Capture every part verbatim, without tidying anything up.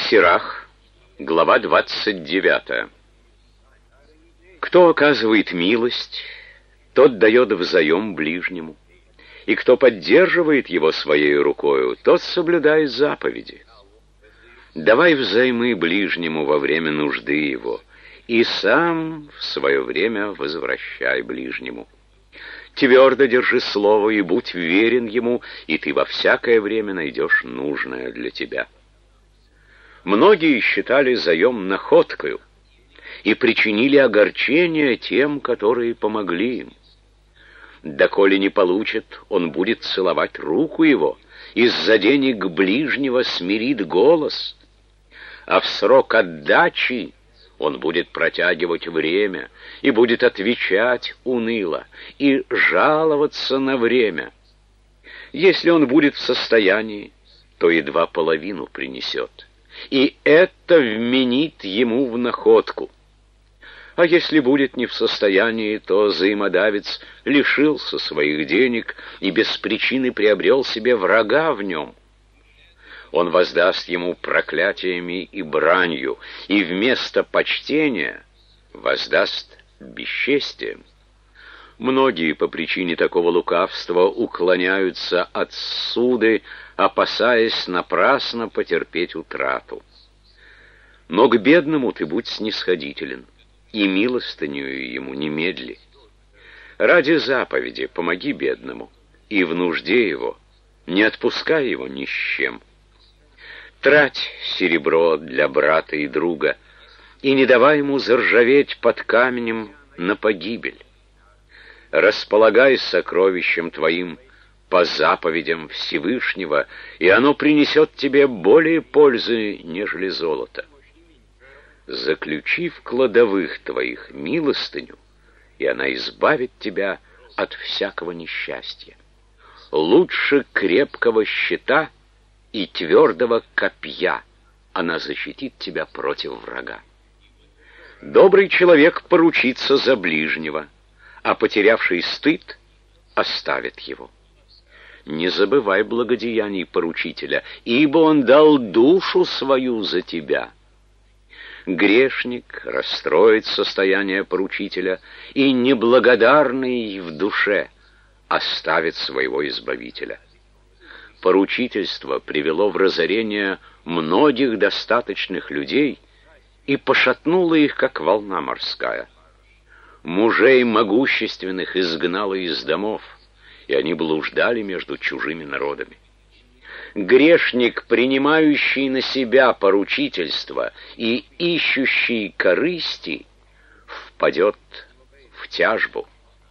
Сирах, глава двадцать девятая. Кто оказывает милость, тот дает взаим ближнему, и кто поддерживает его своей рукою, тот соблюдает заповеди. Давай взаймы ближнему во время нужды его, и сам в свое время возвращай ближнему. Твердо держи слово и будь верен ему, и ты во всякое время найдешь нужное для тебя. Многие считали заем находкою и причинили огорчение тем, которые помогли им. Доколе не получит, он будет целовать руку его, из-за денег ближнего смирит голос, а в срок отдачи он будет протягивать время и будет отвечать уныло и жаловаться на время. Если он будет в состоянии, то едва половину принесет, и это вменит ему в находку. А если будет не в состоянии, то взаимодавец лишился своих денег и без причины приобрел себе врага в нем. Он воздаст ему проклятиями и бранью, и вместо почтения воздаст бесчестием. Многие по причине такого лукавства уклоняются от суды, опасаясь напрасно потерпеть утрату. Но к бедному ты будь снисходителен, и милостынею ему немедли. Ради заповеди помоги бедному, и в нужде его не отпускай его ни с чем. Трать серебро для брата и друга, и не давай ему заржаветь под камнем на погибель. Располагай сокровищем твоим по заповедям Всевышнего, и оно принесет тебе более пользы, нежели золото. Заключи в кладовых твоих милостыню, и она избавит тебя от всякого несчастья. Лучше крепкого щита и твердого копья она защитит тебя против врага. Добрый человек поручится за ближнего, а потерявший стыд оставит его. Не забывай благодеяний поручителя, ибо он дал душу свою за тебя. Грешник расстроит состояние поручителя, и неблагодарный в душе оставит своего избавителя. Поручительство привело в разорение многих достаточных людей и пошатнуло их, как волна морская. Мужей могущественных изгнало из домов, и они блуждали между чужими народами. Грешник, принимающий на себя поручительство и ищущий корысти, впадет в тяжбу.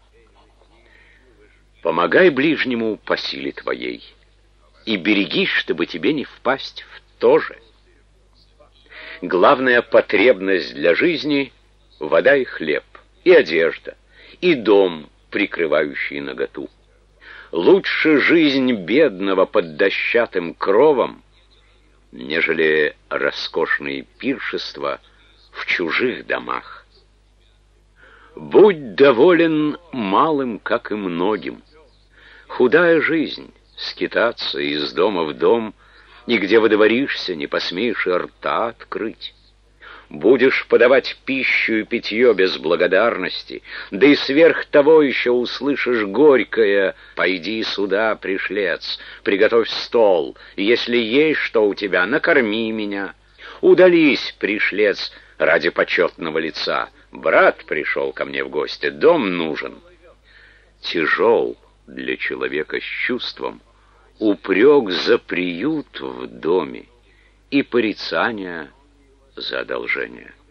Помогай ближнему по силе твоей, и берегись, чтобы тебе не впасть в то же. Главная потребность для жизни — вода и хлеб, и одежда, и дом, прикрывающий наготу. Лучше жизнь бедного под дощатым кровом, нежели роскошные пиршества в чужих домах. Будь доволен малым, как и многим. Худая жизнь — скитаться из дома в дом, и где водворишься, не посмеешь и рта открыть. Будешь подавать пищу и питье без благодарности, да и сверх того еще услышишь горькое: «Пойди сюда, пришлец, приготовь стол, и если есть что у тебя, накорми меня». Удались, пришлец, ради почетного лица: «Брат пришел ко мне в гости, дом нужен». Тяжел для человека с чувством упрек за приют в доме и порицание за одолжение.